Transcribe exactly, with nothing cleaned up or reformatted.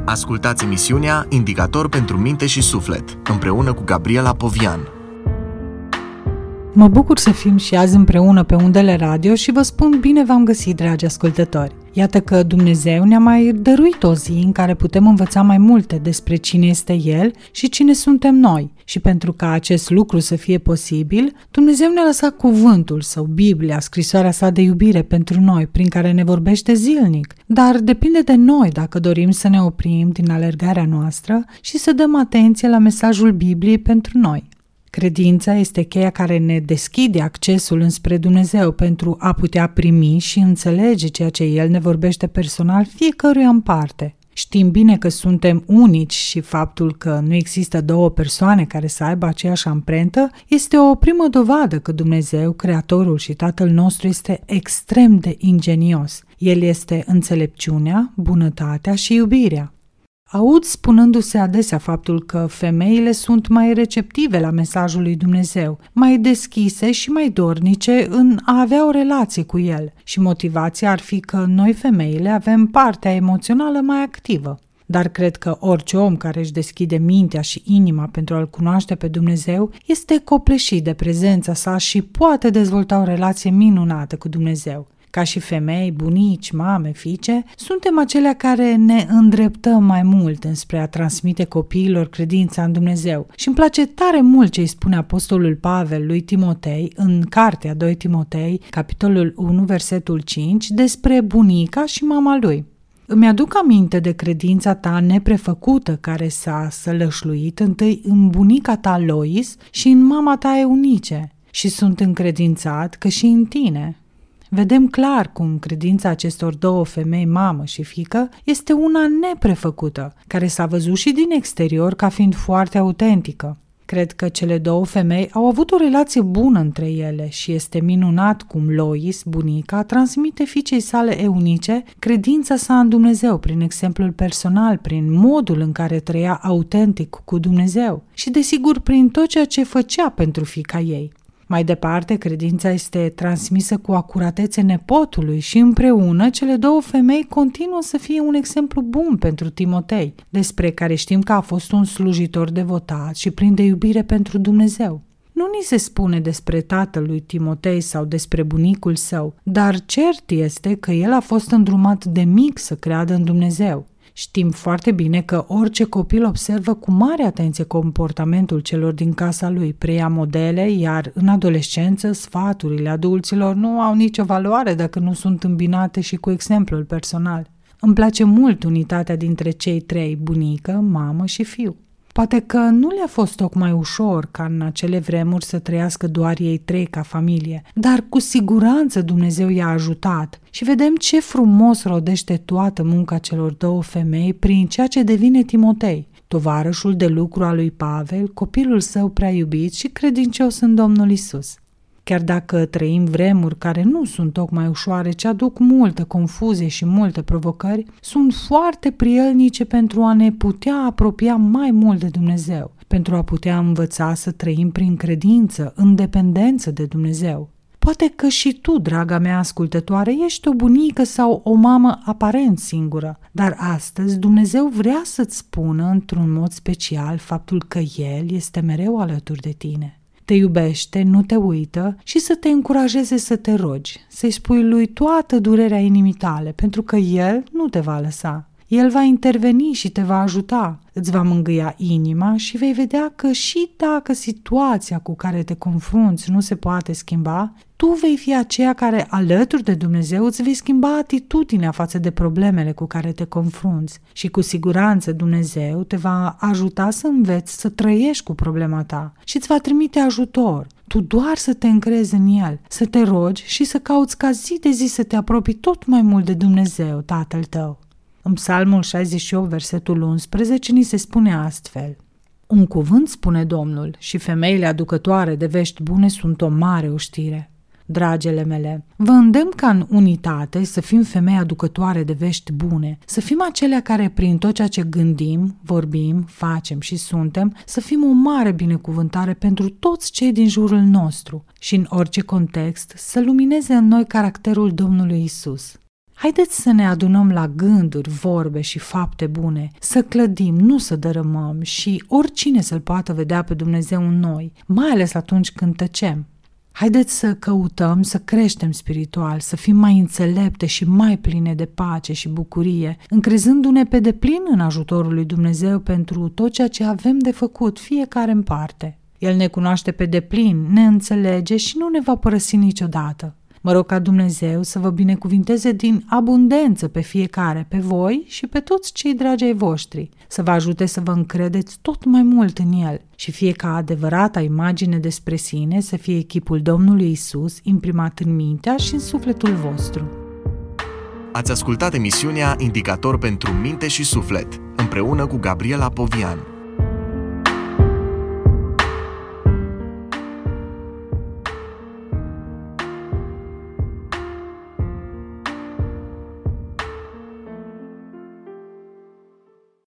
Ascultați emisiunea Indicator pentru minte și suflet, împreună cu Gabriela Povian. Mă bucur să fim și azi împreună pe undele radio și vă spun bine v-am găsit, dragi ascultători. Iată că Dumnezeu ne-a mai dăruit o zi în care putem învăța mai multe despre cine este El și cine suntem noi. Și pentru ca acest lucru să fie posibil, Dumnezeu ne-a lăsat cuvântul Său, Biblia, scrisoarea Sa de iubire pentru noi, prin care ne vorbește zilnic. Dar depinde de noi dacă dorim să ne oprim din alergarea noastră și să dăm atenție la mesajul Bibliei pentru noi. Credința este cheia care ne deschide accesul înspre Dumnezeu pentru a putea primi și înțelege ceea ce El ne vorbește personal fiecăruia în parte. Știm bine că suntem unici și faptul că nu există două persoane care să aibă aceeași amprentă este o primă dovadă că Dumnezeu, Creatorul și Tatăl nostru, este extrem de ingenios. El este înțelepciunea, bunătatea și iubirea. Aud spunându-se adesea faptul că femeile sunt mai receptive la mesajul lui Dumnezeu, mai deschise și mai dornice în a avea o relație cu El și motivația ar fi că noi femeile avem partea emoțională mai activă. Dar cred că orice om care își deschide mintea și inima pentru a-L cunoaște pe Dumnezeu este copleșit de prezența Sa și poate dezvolta o relație minunată cu Dumnezeu. Ca și femei, bunici, mame, fiice, suntem acelea care ne îndreptăm mai mult înspre a transmite copiilor credința în Dumnezeu. Și îmi place tare mult ce îi spune apostolul Pavel lui Timotei în cartea doi Timotei, capitolul unu, versetul cinci, despre bunica și mama lui. Îmi aduc aminte de credința ta neprefăcută care s-a sălășluit întâi în bunica ta Lois și în mama ta Eunice și sunt încredințat că și în tine. Vedem clar cum credința acestor două femei, mamă și fiică, este una neprefăcută, care s-a văzut și din exterior ca fiind foarte autentică. Cred că cele două femei au avut o relație bună între ele și este minunat cum Lois, bunica, transmite fiicei sale Eunice credința sa în Dumnezeu prin exemplul personal, prin modul în care trăia autentic cu Dumnezeu și, desigur, prin tot ceea ce făcea pentru fiica ei. Mai departe, credința este transmisă cu acuratețe nepotului și împreună cele două femei continuă să fie un exemplu bun pentru Timotei, despre care știm că a fost un slujitor devotat și plin de iubire pentru Dumnezeu. Nu ni se spune despre tatăl lui Timotei sau despre bunicul său, dar cert este că el a fost îndrumat de mic să creadă în Dumnezeu. Știm foarte bine că orice copil observă cu mare atenție comportamentul celor din casa lui, preia modele, iar în adolescență sfaturile adulților nu au nicio valoare dacă nu sunt îmbinate și cu exemplul personal. Îmi place mult unitatea dintre cei trei, bunică, mamă și fiu. Poate că nu le-a fost tocmai ușor ca în acele vremuri să trăiască doar ei trei ca familie, dar cu siguranță Dumnezeu i-a ajutat și vedem ce frumos rodește toată munca celor două femei prin ceea ce devine Timotei, tovarășul de lucru al lui Pavel, copilul său prea iubit și credincios în Domnul Isus. Chiar dacă trăim vremuri care nu sunt tocmai ușoare, ci aduc multă confuzie și multe provocări, sunt foarte prielnice pentru a ne putea apropia mai mult de Dumnezeu, pentru a putea învăța să trăim prin credință, în dependență de Dumnezeu. Poate că și tu, draga mea ascultătoare, ești o bunică sau o mamă aparent singură, dar astăzi Dumnezeu vrea să-ți spună într-un mod special faptul că El este mereu alături de tine. Te iubește, nu te uită și să te încurajeze să te rogi, să-i spui lui toată durerea inimii tale, pentru că El nu te va lăsa. El va interveni și te va ajuta, îți va mângâia inima și vei vedea că și dacă situația cu care te confrunți nu se poate schimba, tu vei fi aceea care, alături de Dumnezeu, îți vei schimba atitudinea față de problemele cu care te confrunți și cu siguranță Dumnezeu te va ajuta să înveți să trăiești cu problema ta și îți va trimite ajutor. Tu doar să te încrezi în El, să te rogi și să cauți ca zi de zi să te apropii tot mai mult de Dumnezeu, Tatăl tău. În Psalmul șaizeci și opt, versetul unsprezece, ni se spune astfel: Un cuvânt, spune Domnul, și femeile aducătoare de vești bune sunt o mare oștire. Dragele mele, vă îndemn ca în unitate să fim femei aducătoare de vești bune, să fim acelea care prin tot ceea ce gândim, vorbim, facem și suntem, să fim o mare binecuvântare pentru toți cei din jurul nostru și în orice context să lumineze în noi caracterul Domnului Isus. Haideți să ne adunăm la gânduri, vorbe și fapte bune, să clădim, nu să dărâmăm și oricine să-L poată vedea pe Dumnezeu în noi, mai ales atunci când tăcem. Haideți să căutăm să creștem spiritual, să fim mai înțelepte și mai pline de pace și bucurie, încrezându-ne pe deplin în ajutorul lui Dumnezeu pentru tot ceea ce avem de făcut, fiecare în parte. El ne cunoaște pe deplin, ne înțelege și nu ne va părăsi niciodată. Mă rog ca Dumnezeu să vă binecuvinteze din abundență pe fiecare, pe voi și pe toți cei dragi ai voștri, să vă ajute să vă încredeți tot mai mult în El și fie ca adevărata imagine despre sine să fie chipul Domnului Isus imprimat în mintea și în sufletul vostru. Ați ascultat emisiunea Indicator pentru minte și suflet, împreună cu Gabriela Povian.